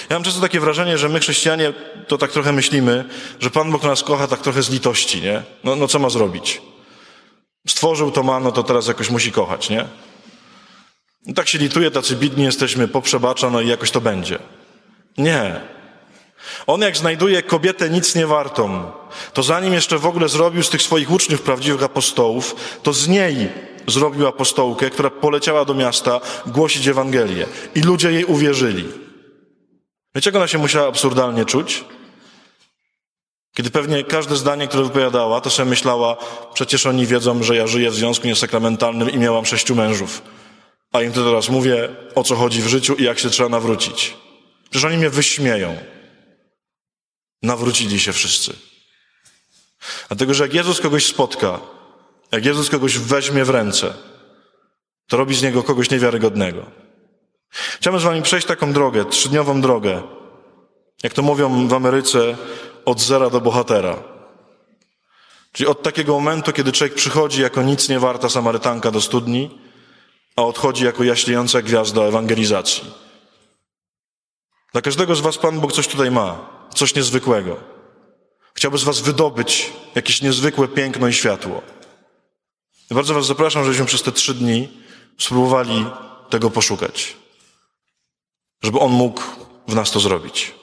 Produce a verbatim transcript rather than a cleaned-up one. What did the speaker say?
Ja mam często takie wrażenie, że my chrześcijanie to tak trochę myślimy, że Pan Bóg nas kocha tak trochę z litości, nie? No, no co ma zrobić? Stworzył to ma, no to teraz jakoś musi kochać, nie? I tak się lituje, tacy bidni jesteśmy, poprzebacza, no i jakoś to będzie. Nie. On jak znajduje kobietę nic nie wartą, to zanim jeszcze w ogóle zrobił z tych swoich uczniów prawdziwych apostołów, to z niej zrobił apostołkę, która poleciała do miasta głosić Ewangelię. I ludzie jej uwierzyli. Wiecie, jak ona się musiała absurdalnie czuć? Kiedy pewnie każde zdanie, które wypowiadała, to sobie myślała, przecież oni wiedzą, że ja żyję w związku niesakramentalnym i miałam sześciu mężów. A im to teraz mówię, o co chodzi w życiu i jak się trzeba nawrócić. Przecież oni mnie wyśmieją. Nawrócili się wszyscy. Dlatego, że jak Jezus kogoś spotka, jak Jezus kogoś weźmie w ręce, to robi z niego kogoś niewiarygodnego. Chciałbym z wami przejść taką drogę, trzydniową drogę, jak to mówią w Ameryce, od zera do bohatera. Czyli od takiego momentu, kiedy człowiek przychodzi jako nic nie warta Samarytanka do studni, a odchodzi jako jaśniejąca gwiazda ewangelizacji. Dla każdego z was Pan Bóg coś tutaj ma, coś niezwykłego. Chciałby z was wydobyć jakieś niezwykłe piękno i światło. I bardzo was zapraszam, żebyśmy przez te trzy dni spróbowali tego poszukać. Żeby On mógł w nas to zrobić.